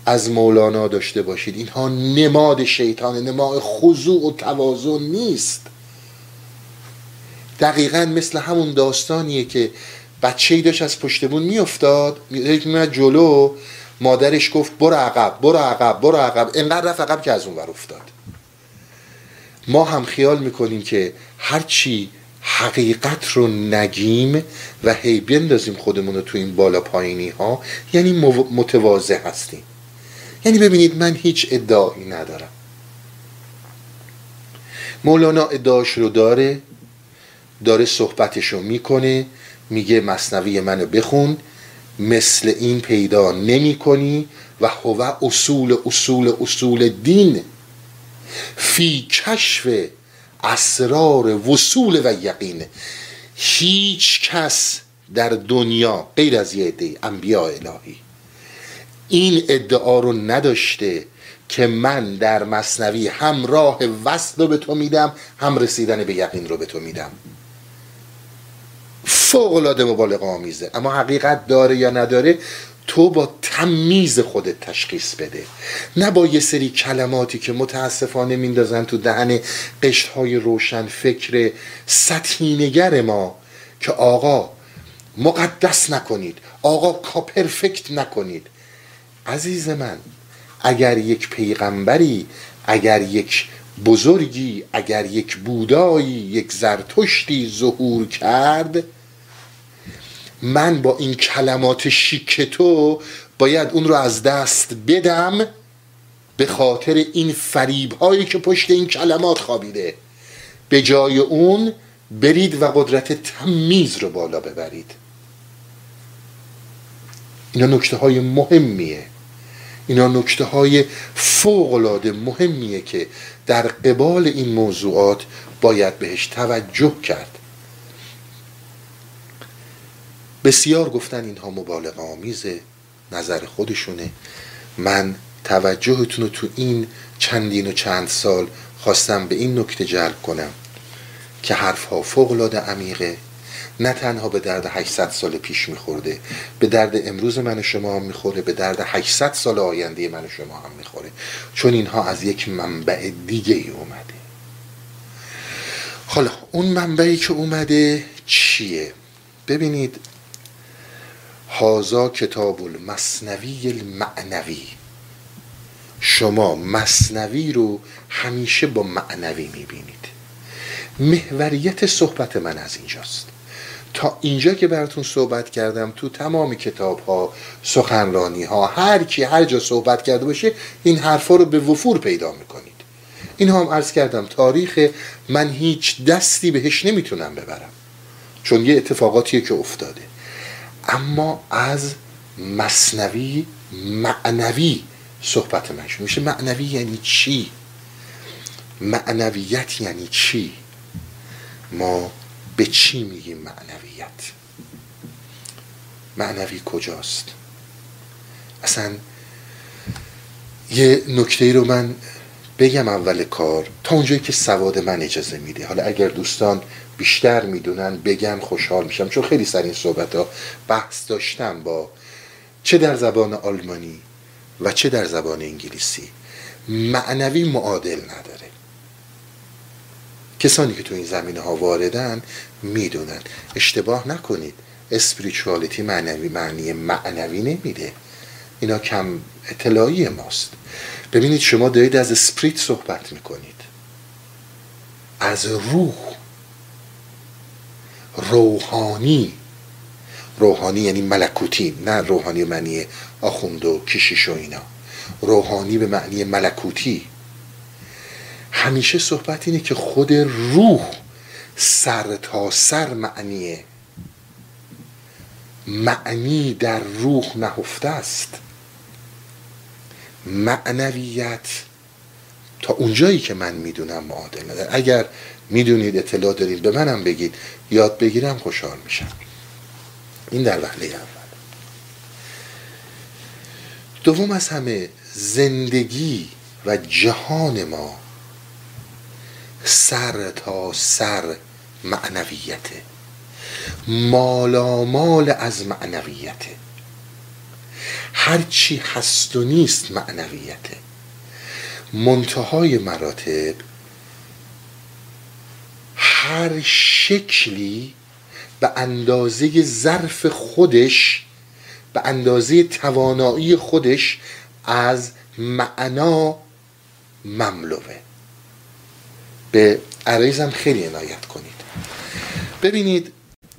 از مولانا داشته باشید، اینها نماد شیطان، نماد خضوع و تواضع نیست. دقیقا مثل همون داستانیه که بچه‌ای داشت از پشت بون میافتاد، میاد جلو، مادرش گفت برو عقب برو عقب برو عقب، انقدر رفت عقب که از اون ور افتاد. ما هم خیال میکنیم که هرچی حقیقت رو نگیم و هی بندازیم خودمون رو تو این بالا پایینی ها، یعنی متواضع هستیم. یعنی ببینید من هیچ ادعایی ندارم. مولانا ادعاش رو داره صحبتش رو میکنه، میگه مثنوی منو بخون، مثل این پیدا نمی کنی و هو اصول دین فی کشف اسرار وصول و یقین. هیچ کس در دنیا غیر از یه عده انبیاء الهی این ادعا رو نداشته که من در مثنوی هم راه وصل رو به تو میدم، هم رسیدن به یقین رو به تو میدم. فوق العاده مبالغه آمیزه، اما حقیقت داره یا نداره تو با تمیز خودت تشخیص بده، نه با یه سری کلماتی که متاسفانه میندازن تو دهن قشرهای روشن فکر سطحینگر ما که آقا مقدس نکنید، آقا پرفکت نکنید. عزیز من، اگر یک پیغمبری، اگر یک بزرگی، اگر یک بودایی، یک زرتشتی ظهور کرد، من با این کلمات شیک تو باید اون رو از دست بدم به خاطر این فریب هایی که پشت این کلمات خوابیده. به جای اون برید و قدرت تمیز رو بالا ببرید. اینا نکته های مهمیه، اینا نکته های فوق العاده مهمیه که در قبال این موضوعات باید بهش توجه کرد. بسیار گفتن اینها مبالغه آمیزه، نظر خودشونه. من توجهتون رو تو این چندین و چند سال خواستم به این نکته جلب کنم که حرفها فوق العاده عمیقه، نه تنها به درد 800 سال پیش میخورده، به درد امروز من و شما هم میخوره، به درد 800 سال آینده من و شما هم میخوره، چون اینها از یک منبع دیگه ای اومده. حالا اون منبعی که اومده چیه؟ ببینید، هازا کتاب المثنوی المعنوی. شما مثنوی رو همیشه با معنوی میبینید. محوریت صحبت من از اینجاست. تا اینجا که براتون صحبت کردم تو تمام کتاب ها، سخنرانی ها، هر کی هر جا صحبت کرده باشه این حرفا رو به وفور پیدا میکنید. اینها هم عرض کردم تاریخ من هیچ دستی بهش نمیتونم ببرم چون یه اتفاقاتیه که افتاده، اما از مثنوی معنوی صحبت من شد. میشه معنوی یعنی چی؟ معنویت یعنی چی؟ ما به چی میگیم معنویت؟ معنوی کجاست؟ اصلا یه نکته رو من بگم اول کار تا اونجایی که سواد من اجازه میده. حالا اگر دوستان بیشتر میدونن بگن خوشحال میشم، چون خیلی سر این صحبت ها بحث داشتم با چه در زبان آلمانی و چه در زبان انگلیسی. معنوی معادل نداره. کسانی که تو این زمینه ها واردن میدونن. اشتباه نکنید، اسپریچوالیتی معنی معنوی نمیده، اینا کم اطلاعی ماست. ببینید شما دارید از اسپریت صحبت میکنید، از روح، روحانی. روحانی یعنی ملکوتی، نه روحانی معنی آخوند و کشیش و اینا. روحانی به معنی ملکوتی. همیشه صحبت اینه که خود روح سر تا سر معنیه. معنی در روح نهفته است. معنویت تا اونجایی که من میدونم معادل نداره. اگر میدونید اطلاع دارید به منم بگید، یاد بگیرم خوشحال میشم. این در وهله اول. دوم از همه، زندگی و جهان ما سر تا سر معنویته، مالامال از معنویته. هرچی هست و نیست معنویته. منتهای مراتب هر شکلی به اندازه ظرف خودش، به اندازه توانایی خودش از معنا مملوه. به عریضم خیلی عنایت کنید. ببینید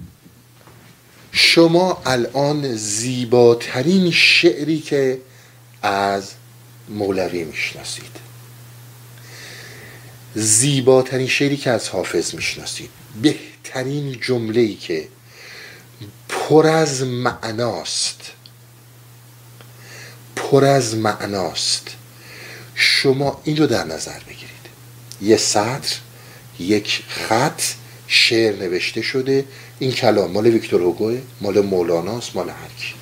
شما الان زیباترین شعری که از مولوی میشناسید، زیباترین شعری که از حافظ میشناسید، بهترین جمله‌ای که پر از معناست، پر از معناست، شما این رو در نظر بگیرید. یه سطر، یک خط شعر نوشته شده، این کلام مال ویکتور هوگوه، مال مولاناست، مال هر کی.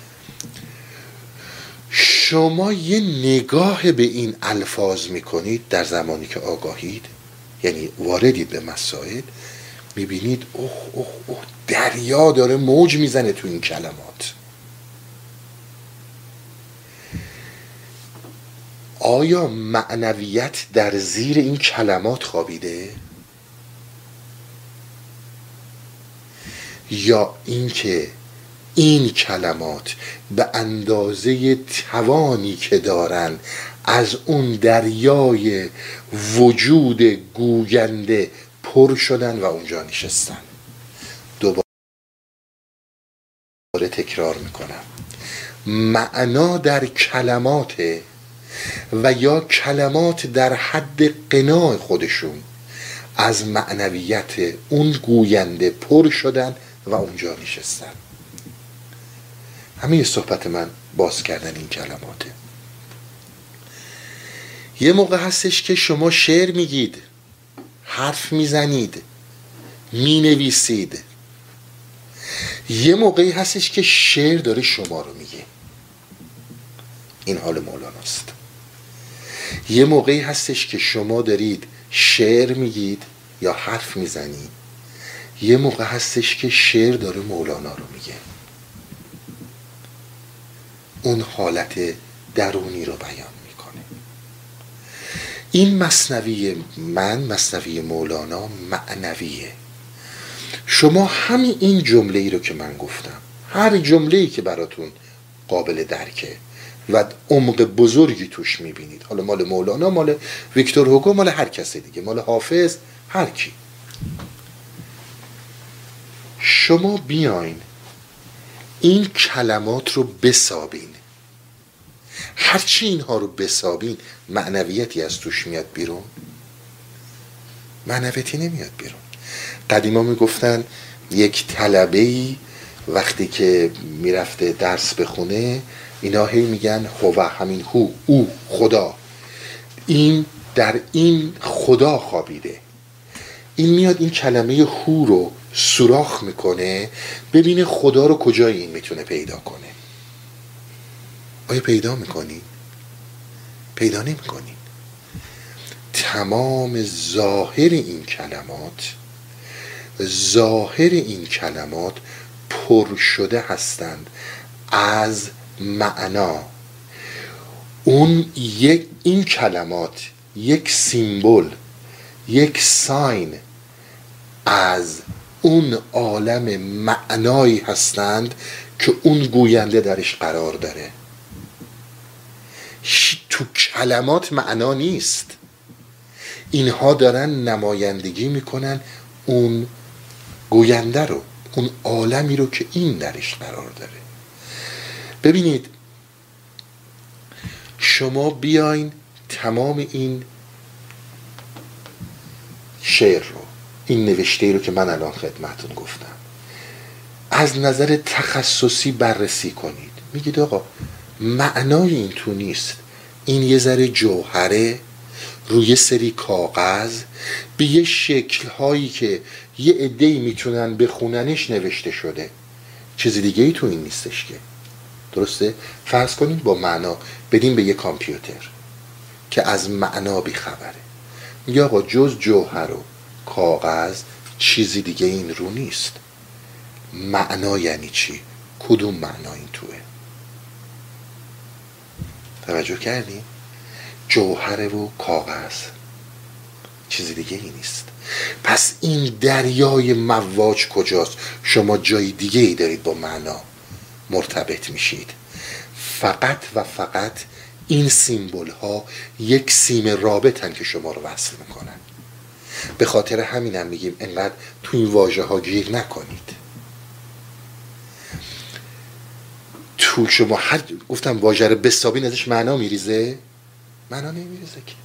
شما یه نگاه به این الفاظ میکنید در زمانی که آگاهید، یعنی واردید به مسائل، میبینید اوه اوه اوه دریا داره موج میزنه تو این کلمات. آیا معنویت در زیر این کلمات خوابیده؟ یا اینکه این کلمات به اندازه توانی که دارن از اون دریای وجود گوینده پر شدن و اونجا نشستن؟ دوباره تکرار میکنم، معنا در کلماته و یا کلمات در حد قناع خودشون از معنویت اون گوینده پر شدن و اونجا نشستن. همه صحبت من باز کردن این کلماته. یه موقع هستش که شما شعر میگید، حرف میزنید، مینویسید. یه موقعی هستش که شعر داره شما رو میگه. این حال مولاناست. یه موقعی هستش که شما دارید شعر میگید یا حرف میزنید، یه موقع هستش که شعر داره مولانا رو میگه، اون حالت درونی رو بیان میکنه. این مثنوی من، مثنوی مولانا معنویه. شما همین این جمله ای رو که من گفتم، هر جمله ای که براتون قابل درکه و عمق بزرگی توش میبینید، حالا مال مولانا، مال ویکتور هوگو، مال هر کس دیگه، مال حافظ، هر کی، شما بیاین این کلمات رو بسابین. هرچی اینها رو بسابین معنویتی از توش میاد بیرون؟ معنویتی نمیاد بیرون. قدیما میگفتن یک طلبه‌ای وقتی که میرفته درس بخونه، اینا هی میگن هو، همین هو، او، خدا، این در این خدا خوابیده. این میاد این کلمه هو رو سوراخ میکنه ببینه خدا رو کجای این میتونه پیدا کنه. آیا پیدا میکنی؟ پیدا نمیکنی. تمام ظاهر این کلمات پر شده هستند از معنا. این کلمات یک سیمبل، یک ساین از اون عالم معنایی هستند که اون گوینده درش قرار داره. تو کلمات معنا نیست، اینها دارن نمایندگی میکنن اون گوینده رو، اون عالمی رو که این درش قرار داره. ببینید شما بیاین تمام این شعر رو، این نوشته رو که من الان خدمتون گفتم، از نظر تخصصی بررسی کنید. میگید آقا معنای این تو نیست، این یه ذره جوهره روی سری کاغذ به یه شکل‌هایی که یه عده‌ای میتونن بخوننش نوشته شده، چیز دیگه ای تو این نیستش که. درسته؟ فرض کنید با معنا بدیم به یه کامپیوتر که از معنا بیخبره، میگه آقا جز جوهر و کاغذ چیزی دیگه این رو نیست. معنا یعنی چی؟ کدوم معنا این توه؟ توجه کردی؟ جوهره و کاغذ، چیز دیگه ای نیست. پس این دریای مواج کجاست؟ شما جای دیگه ای دارید با معنا مرتبط میشید. فقط و فقط این سیمبل ها یک سیم رابطن که شما رو وصل میکنن. به خاطر همینم میگیم انقدر تو این واژه ها گیر نکنید. تو شما هر گفتم واژه رو بسابین ازش معنا میریزه؟ معنا نمیریزه که.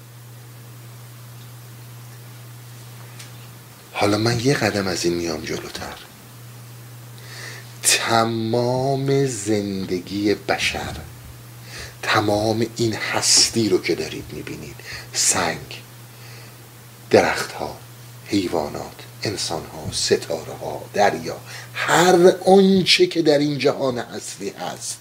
حالا من یه قدم از این میام جلوتر. تمام زندگی بشر، تمام این هستی رو که دارید میبینید، سنگ، درخت ها، حیوانات، انسان ها، ستاره ها، دریا، هر آنچه که در این جهان هستی هست،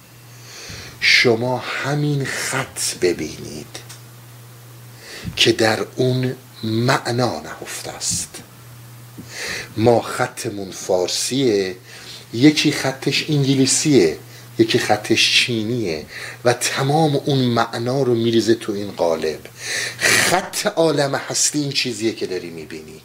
شما همین خط ببینید که در اون معنا نهفته است. ما خطمون فارسیه، یکی خطش انگلیسیه، یکی خطش چینیه و تمام اون معنا رو میریزه تو این قالب. خط عالم هستی این چیزیه که داری میبینی.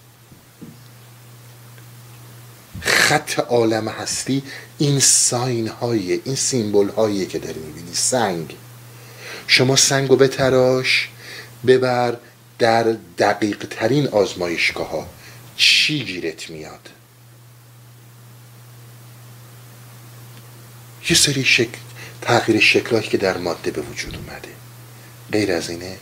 خط عالم هستی این ساین هاییه، این سیمبل هاییه که داری میبینی. سنگ، شما سنگو بتراش ببر در دقیق ترین آزمایشگاه ها، چی گیرت میاد؟ یه سری تغییر شکلایی که در ماده به وجود اومده. غیر از اینه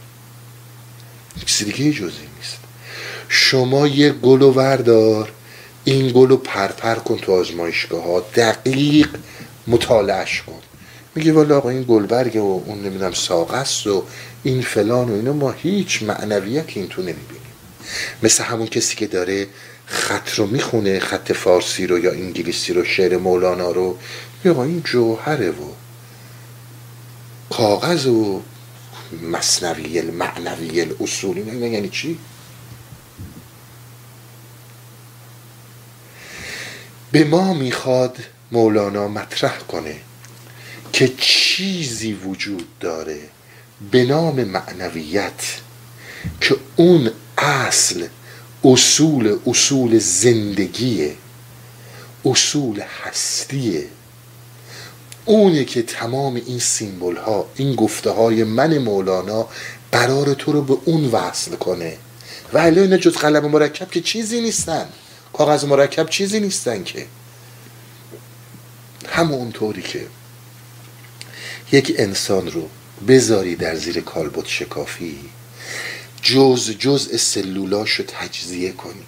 چیزی دیگه جزئی نیست. شما یه گلو وردار، این گلو پرپر کن تو آزمایشگاه ها، دقیق مطالعهش کن. میگه والا آقا این گلبرگه و اون نمیدونم ساقه است و این فلان و اینا، ما هیچ معنویتی این تو نمیبینیم. مثل همون کسی که داره خط رو میخونه، خط فارسی رو یا انگلیسی رو، شعر مولانا رو، میگه آقا این جوهره و کاغذ و مثنوی المعنوی الاصولی. یعنی چی؟ به ما میخواد مولانا مطرح کنه که چیزی وجود داره به نام معنویت که اون اصول زندگیه، اصول هستیه. اونه که تمام این سیمبل ها، این گفته های من مولانا قرار تو رو به اون وصل کنه. و الا اینا جز قلم مرکب که چیزی نیستن، کاغذ مرکب چیزی نیستن که. همون طوری که یک انسان رو بذاری در زیر کالبد شکافی، جزء سلولاشو تجزیه کنی،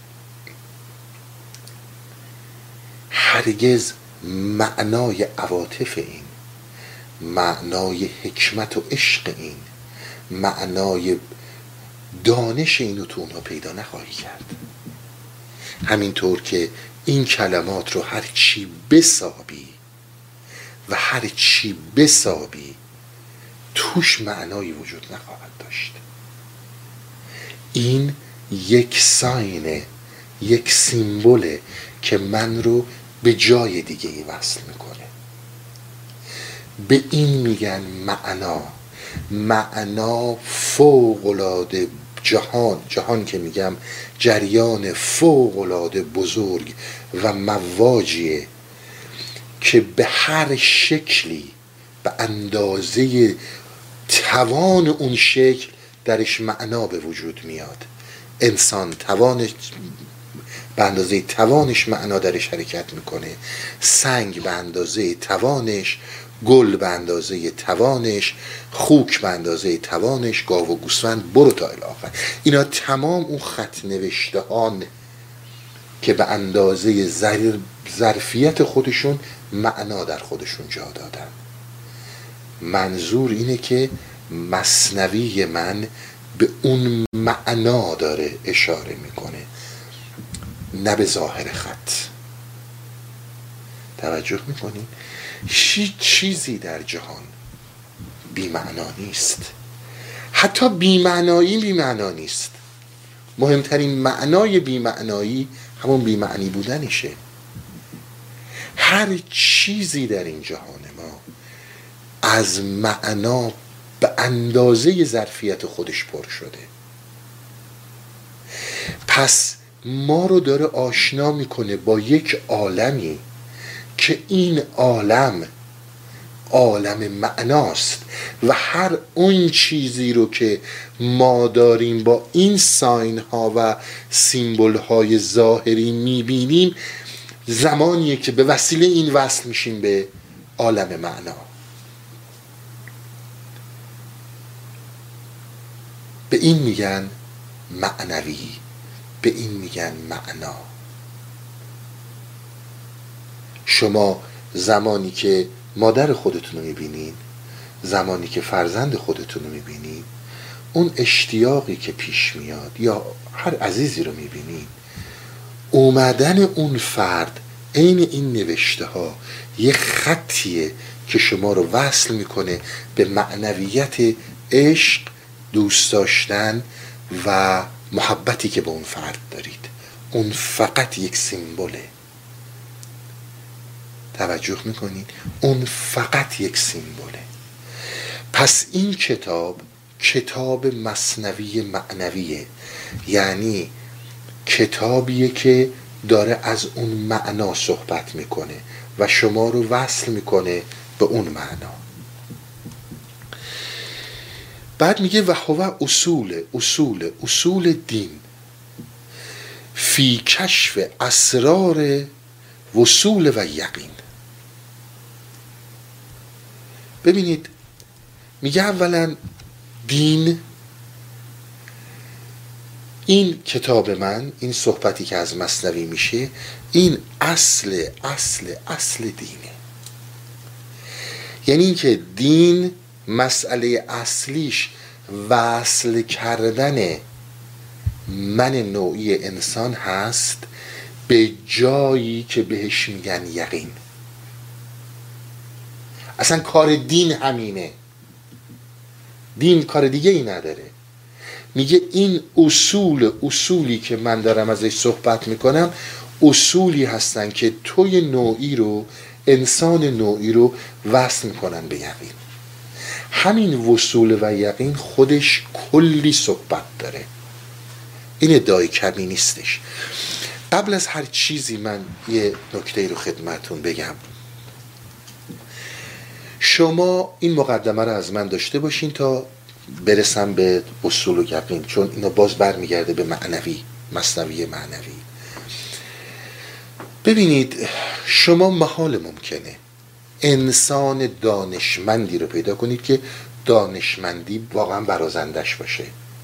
هرگز معنای عواطف این، معنای حکمت و عشق این، معنای دانش اینو تو اونها پیدا نخواهی کرد. همینطور که این کلمات رو هر چی بسابی و هر چی بسابی توش معنایی وجود نخواهد داشت. این یک ساینه، یک سیمبوله که من رو به جای دیگه ای وصل میکنه. به این میگن معنا فوق‌العاده جهان که میگم جریان فوق‌العاده بزرگ و مواجیه که به هر شکلی به اندازه توان اون شکل درش معنا به وجود میاد. انسان توانش به اندازه توانش معنا درش حرکت میکنه، سنگ به اندازه توانش، گل به اندازه توانش، خوک به اندازه توانش، گاو و گوسفند، برو تا الاخر. اینا تمام اون خط نوشتهان که به اندازه ظرفیت خودشون معنا در خودشون جا دادن. منظور اینه که مثنوی من به اون معنا داره اشاره میکنه، نه به ظاهر خط. توجه میکنین؟ چیزی در جهان بی معنا نیست. حتی بی معنا نیست. مهمترین معنای بی معنایی همون بی معنی بودنشه. هر چیزی در این جهان ما از معنا به اندازه ظرفیت خودش پر شده. پس ما رو داره آشنا میکنه با یک عالمی که این عالم عالم معناست و هر اون چیزی رو که ما داریم با این ساین ها و سیمبل های ظاهری میبینیم زمانیه که به وسیله این وصل میشیم به عالم معنا. به این میگن معنوی، به این میگن معنا. شما زمانی که مادر خودتون رو میبینین، زمانی که فرزند خودتون رو میبینین، اون اشتیاقی که پیش میاد یا هر عزیزی رو میبینین، اومدن اون فرد عین این نوشته ها یه خطیه که شما رو وصل میکنه به معنویت عشق، دوست داشتن و محبتی که به اون فرد دارید. اون فقط یک سیمبوله. توجه میکنید؟ اون فقط یک سیمبوله. پس این کتاب مثنوی معنویه، یعنی کتابیه که داره از اون معنا صحبت میکنه و شما رو وصل میکنه به اون معنا. بعد میگه و هو اصول دین فی کشف اسرار وصول و یقین. ببینید میگه اولا دین، این کتاب من، این صحبتی که از مثنوی میشه، این اصل دینه. یعنی این که دین مسئله اصلیش وصل کردن من نوعی انسان هست به جایی که بهش میگن یقین. اصلا کار دین همینه. دین کار دیگه ای نداره. میگه این اصولی که من دارم ازش صحبت میکنم اصولی هستن که توی نوعی رو، انسان نوعی رو وصل میکنن به یقین. همین وصول و یقین خودش کلی صحبت داره. این ادعای کمی نیستش. قبل از هر چیزی من یه نکته رو خدمتون بگم. شما این مقدمه رو از من داشته باشین تا برسم به اصول و یقین، چون اینا باز برمیگرده به معنوی، مثنوی معنوی. ببینید شما محال ممکنه انسان دانشمندی رو پیدا کنید که دانشمندی واقعا برازندش باشه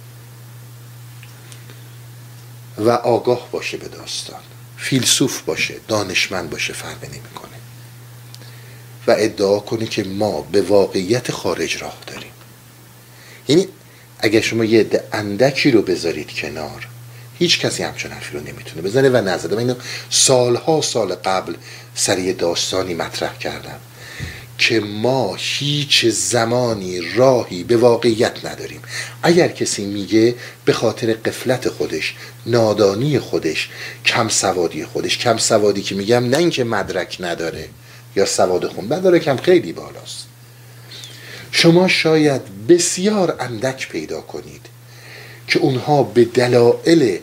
و آگاه باشه به داستان، فیلسوف باشه، دانشمند باشه، فرق نمیکنه، و ادعا کنه که ما به واقعیت خارج راه داریم. یعنی اگر شما یه عده اندکی رو بذارید کنار، هیچ کسی همچون حرفی رو نمیتونه بزنه و نزده. من اینو سال قبل سری داستانی مطرح کردم که ما هیچ زمانی راهی به واقعیت نداریم. اگر کسی میگه به خاطر غفلت خودش، نادانی خودش، کم سوادی خودش، کم سوادی که میگم نه اینکه مدرک نداره یا سواد خوندن داره، کم خیلی بالاست. شما شاید بسیار اندک پیدا کنید که اونها به دلایل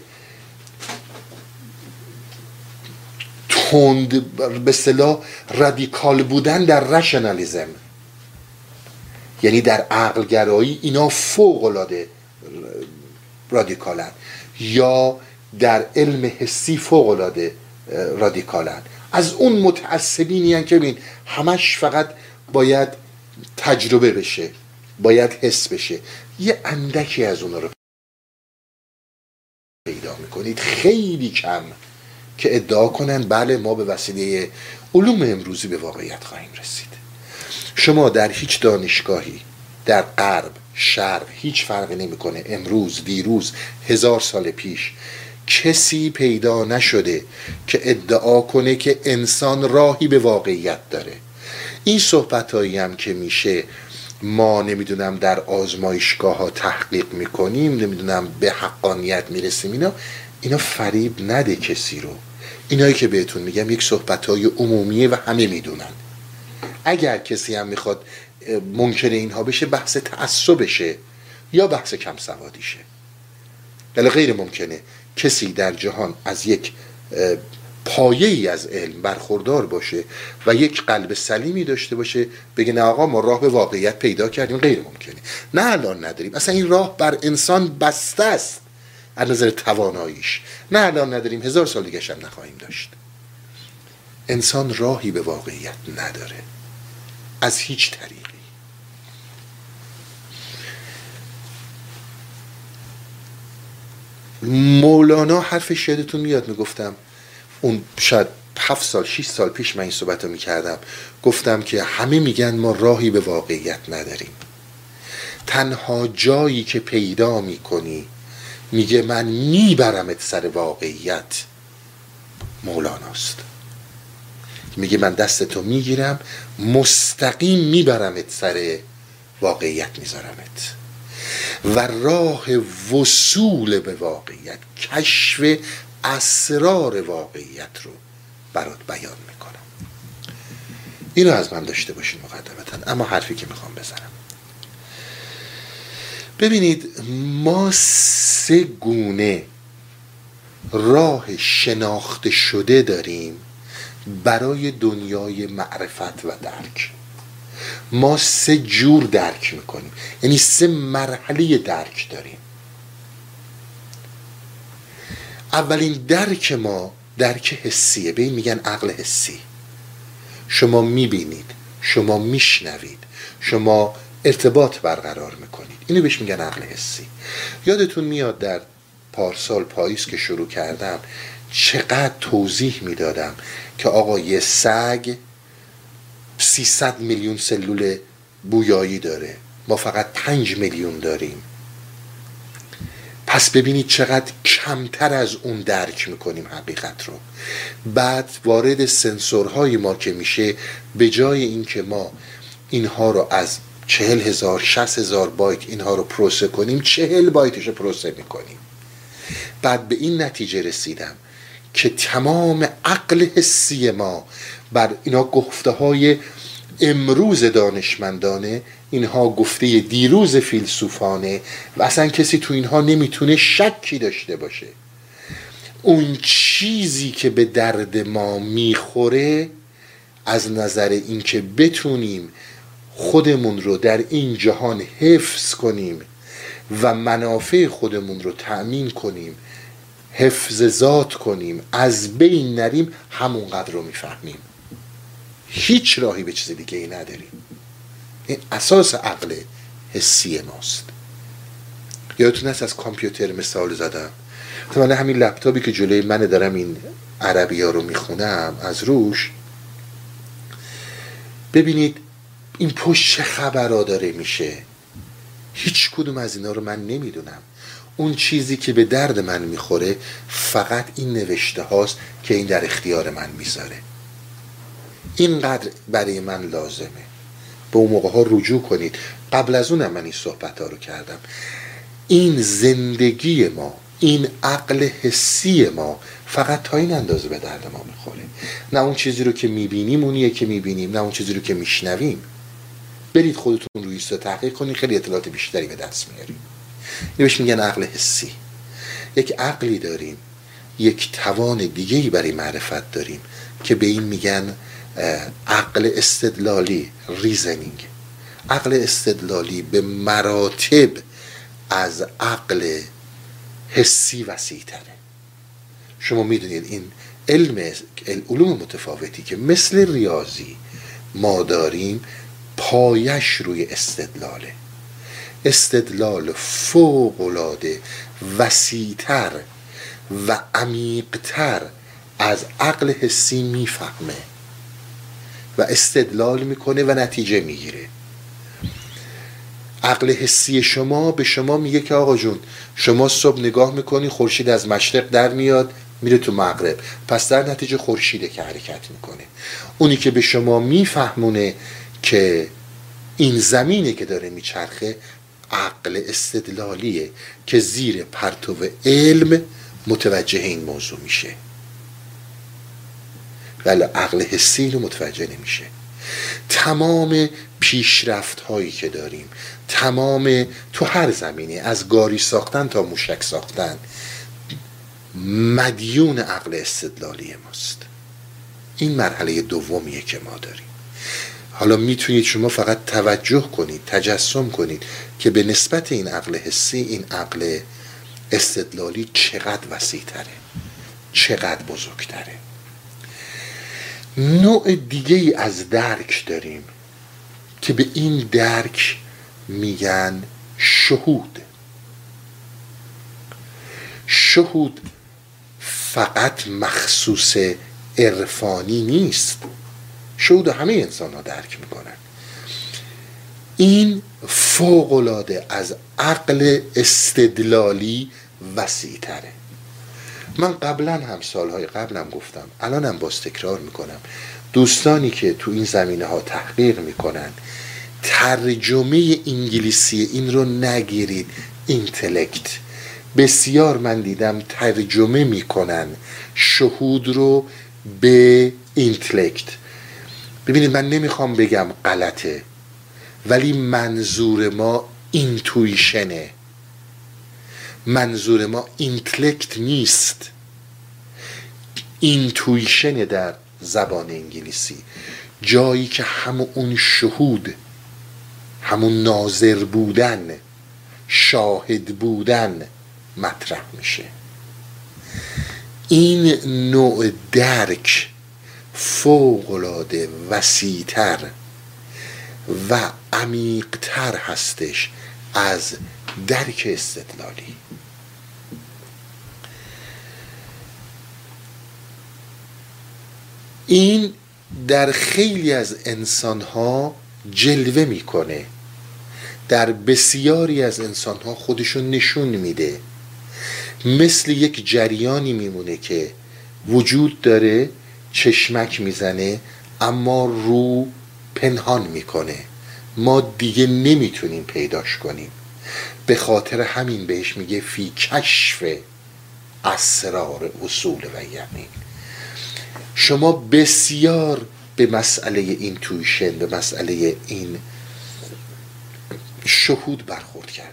تند، به اصطلاح رادیکال بودن در رشنالیزم، یعنی در عقل گرایی، اینا فوق العاده رادیکالن، یا در علم حسی فوق العاده رادیکالن. از اون متعصبینی هستن که ببین همش فقط باید تجربه بشه، باید حس بشه. یه اندکی از اون رو پیدا میکنید، خیلی کم، که ادعا کنن بله ما به وسیله علوم امروزی به واقعیت خواهیم رسید. شما در هیچ دانشگاهی در غرب، شرق، هیچ فرقی نمیکنه، امروز، دیروز، 1000 سال پیش، کسی پیدا نشده که ادعا کنه که انسان راهی به واقعیت داره. این صحبتایی هم که میشه ما نمیدونم در آزمایشگاه ها تحقیق میکنیم، نمیدونم به حقانیت میرسیم، اینا فریب نده کسی رو. اینایی که بهتون میگم یک صحبتای عمومیه و همه میدونن. اگر کسی هم میخواد منکر اینها بشه بحث تعصبشه یا بحث کم سوادیشه. ولی غیر ممکنه کسی در جهان از یک پایه‌ای از علم برخوردار باشه و یک قلب سلیمی داشته باشه بگه نه آقا ما راه به واقعیت پیدا کردیم. غیر ممکنه. نه الان نداریم، اصلا این راه بر انسان بسته است از نظر تواناییش. نه الان نداریم، 1000 سال دیگه هم نخواهیم داشت. انسان راهی به واقعیت نداره از هیچ طریقی. مولانا حرفش یادتون میاد، میگفتم اون شاید 7 سال 6 سال پیش من این صحبت رو میکردم، گفتم که همه میگن ما راهی به واقعیت نداریم، تنها جایی که پیدا میکنی میگه من میبرمت سر واقعیت مولاناست. میگه من دستتو میگیرم مستقیم میبرمت سر واقعیت میذارمت و راه وصول به واقعیت، کشف اسرار واقعیت رو برات بیان میکنم. اینو از من داشته باشین مقدمتا. اما حرفی که میخوام بزنم، ببینید ما 3 گونه راه شناخته شده داریم برای دنیای معرفت و درک. ما 3 جور درک میکنیم، یعنی 3 مرحله درک داریم. اولین درک ما درک حسیه، به این میگن عقل حسی. شما میبینید، شما میشنوید، شما ارتباط برقرار میکنید، اینو بهش میگن عقل حسی. یادتون میاد در پارسال پاییز که شروع کردم چقدر توضیح میدادم که آقا یه سگ 300 میلیون سلول بویایی داره، ما فقط 5 میلیون داریم. پس ببینید چقدر کمتر از اون درک میکنیم حقیقت رو. بعد وارد سنسورهای ما که میشه، به جای اینکه ما اینها رو از 40,000 60,000 بایت اینها رو پروسه کنیم، 40 بایتش رو پروسه میکنیم. بعد به این نتیجه رسیدم که تمام عقل حسی ما بر اینا گفته های امروز دانشمندانه، اینها گفته دیروز فیلسوفانه و اصلا کسی تو اینها نمیتونه شکی داشته باشه. اون چیزی که به درد ما میخوره از نظر اینکه بتونیم خودمون رو در این جهان حفظ کنیم و منافع خودمون رو تأمین کنیم، حفظ ذات کنیم، از بین نریم، همونقدر رو میفهمیم. هیچ راهی به چیز دیگه ای نداریم. این اساس عقل حسی ماست. یادتون هست از کامپیوتر مثال زدم؟ مثلا همین لپتاپی که جلوی من دارم این عربی ها رو میخونم از روش، ببینید این پشت چه خبرها داره میشه. هیچ کدوم از اینا رو من نمیدونم. اون چیزی که به درد من میخوره فقط این نوشته هاست که این در اختیار من میذاره. اینقدر برای من لازمه. به اون موقع ها رجوع کنید. قبل از اونم من این صحبت ها رو کردم. این زندگی ما، این عقل حسی ما فقط تا این اندازه به درد ما میخوره. نه اون چیزی رو که میبینیم اونیه که میبینیم، نه اون چیزی رو که میشنویم. برید خودتون روی ایستا تحقیق کنید، خیلی اطلاعات بیشتری به دست میاریم. بهش میگن عقل حسی. یک عقلی داریم، یک توان دیگه‌ای برای معرفت داریم که به این میگن عقل استدلالی، ریزنینگ. عقل استدلالی به مراتب از عقل حسی وسیع تره. شما میدونید این علوم متفاوتی که مثل ریاضی ما داریم پایش روی استدلاله. استدلال فوق‌العاده وسیع‌تر و عمیق‌تر از عقل حسی میفهمه و استدلال میکنه و نتیجه میگیره. عقل حسی شما به شما میگه که آقا جون شما صبح نگاه میکنی خورشید از مشرق در میاد میره تو مغرب، پس در نتیجه خورشیده که حرکت میکنه. اونی که به شما میفهمونه که این زمینه که داره میچرخه عقل استدلالیه که زیر پرتو علم متوجه این موضوع میشه، ولی عقل حسی رو متوجه نمیشه. تمام پیشرفت هایی که داریم، تمام تو هر زمینی، از گاری ساختن تا موشک ساختن، مدیون عقل استدلالی ماست. این مرحله دومیه که ما داریم. حالا میتونید شما فقط توجه کنید، تجسم کنید که به نسبت این عقل حسی، این عقل استدلالی چقدر وسیع تره، چقدر بزرگتره. نوع دیگه ای از درک داریم که به این درک میگن شهود. شهود فقط مخصوص عرفانی نیست، شهود همه انسان ها درک میکنن. این فوق‌العاده از عقل استدلالی وسیع تره. من قبلا هم سالهای قبلم گفتم، الانم باز تکرار میکنم، دوستانی که تو این زمینه ها تحقیق میکنن ترجمه انگلیسی این رو نگیرید اینتלקت. بسیار من دیدم ترجمه میکنن شهود رو به اینتלקت. ببینید من نمیخوام بگم غلطه، ولی منظور ما اینتویشنه، منظور ما اینتלקت نیست، اینتویشن در زبان انگلیسی، جایی که همون اون شهود، همون ناظر بودن، شاهد بودن مطرح میشه. این نوع درک فوق‌العاده وسیع‌تر و عمیق‌تر هستش از درک استدلالی. این در خیلی از انسان‌ها جلوه میکنه، در بسیاری از انسان‌ها خودشون نشون میده، مثل یک جریانی میمونه که وجود داره، چشمک میزنه اما رو پنهان میکنه، ما دیگه نمیتونیم پیداش کنیم. به خاطر همین بهش میگه فی کشف اسرار اصول و یقین. شما بسیار به مسئله اینتویشن، به مسئله این شهود برخورد کردیم،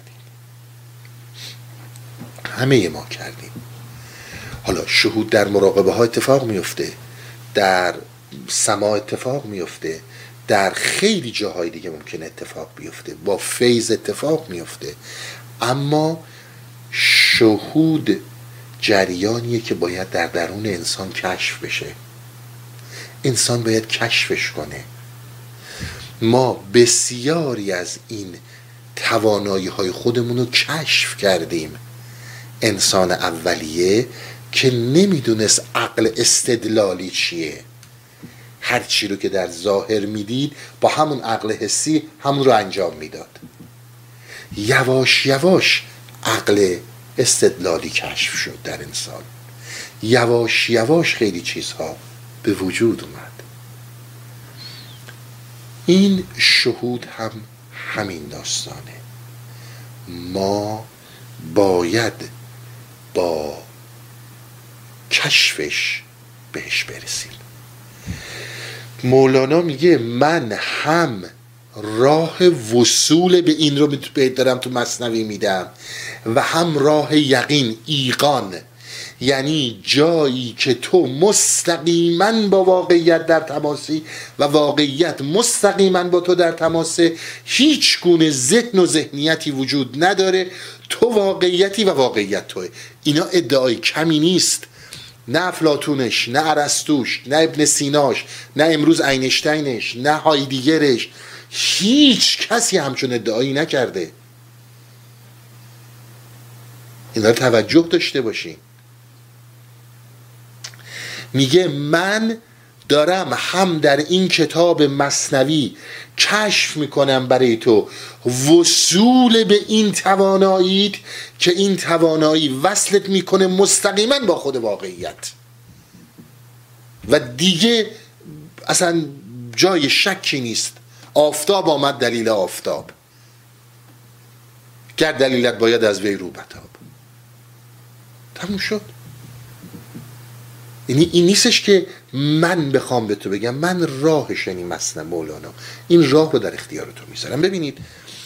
همه ما کردیم. حالا شهود در مراقبه ها اتفاق میفته، در سماع اتفاق میفته، در خیلی جاهای دیگه ممکن اتفاق بیفته، با فیض اتفاق میفته. اما شهود جریانیه که باید در درون انسان کشف بشه، انسان باید کشفش کنه. ما بسیاری از این توانایی های خودمون رو کشف کردیم. انسان اولیه که نمیدونست عقل استدلالی چیه، هر چی رو که در ظاهر میدید با همون عقل حسی همون رو انجام میداد. یواش یواش عقل استدلالی کشف شد در انسان، یواش یواش خیلی چیزها به وجود اومد. این شهود هم همین داستانه. ما باید با کشفش بهش برسیم. مولانا میگه من هم راه وصول به این رو دارم تو مثنوی میدم و هم راه یقین، ایقان، یعنی جایی که تو مستقیما با واقعیت در تماسی و واقعیت مستقیما با تو در تماسه، هیچ گونه ذهن و ذهنیتی وجود نداره، تو واقعیتی و واقعیت توه. اینا ادعای کمی نیست، نه افلاطونش، نه ارسطوش، نه ابن سیناش، نه امروز اینشتینش، نه هایدیگرش، هیچ کسی همچون ادعایی نکرده. اینا رو توجه داشته باشین. میگه من دارم هم در این کتاب مثنوی کشف میکنم برای تو وصول به این تواناییت که این توانایی وصلت میکنه مستقیما با خود واقعیت و دیگه اصلا جای شکی نیست. آفتاب آمد دلیل آفتاب، گر دلیلت باید از وی رو بتاب. تموم شد. یعنی این نیستش که من بخوام به تو بگم، من راهش یعنی مثنى مولانا، این راه رو در اختیار تو میذارم. ببینید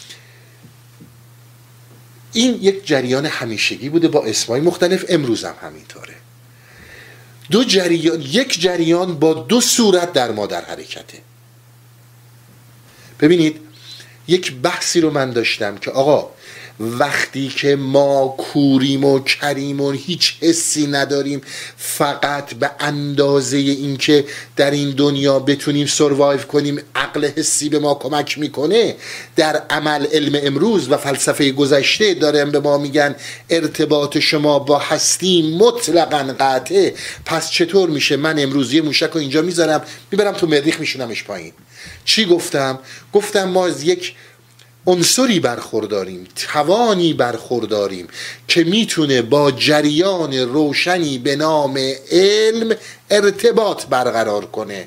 این یک جریان همیشگی بوده با اسمای مختلف، امروز هم همینطوره. دو جریان، یک جریان با دو صورت در ما در حرکته. ببینید یک بحثی رو من داشتم که آقا وقتی که ما کوریم و کریم و هیچ حسی نداریم، فقط به اندازه این که در این دنیا بتونیم سروایو کنیم عقل حسی به ما کمک میکنه، در عمل علم امروز و فلسفه گذشته دارن به ما میگن ارتباط شما با هستی مطلقاً قطعه، پس چطور میشه من امروز یه موشک رو اینجا میذارم میبرم تو مریخ میشونمش پایین؟ چی گفتم؟ گفتم ما از یک عنصری برخورداریم، توانی برخورداریم که میتونه با جریان روشنی به نام علم ارتباط برقرار کنه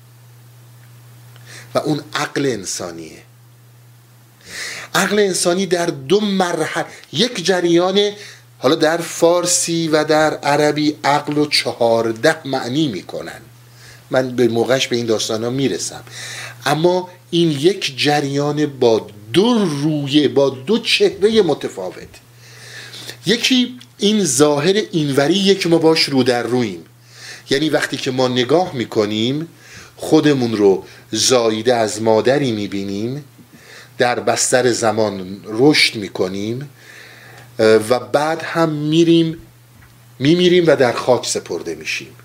و اون عقل انسانیه. عقل انسانی در دو مرحله، یک جریان، حالا در فارسی و در عربی عقل رو 14 معنی میکنن، من به موقعش به این داستان ها میرسم، اما این یک جریان با دو رویه، با دو چهره متفاوت. یکی این ظاهر اینوریه که ما باش رو در رویم، یعنی وقتی که ما نگاه میکنیم خودمون رو زاییده از مادری میبینیم، در بستر زمان رشد میکنیم و بعد هم میمیریم و در خاک سپرده میشیم.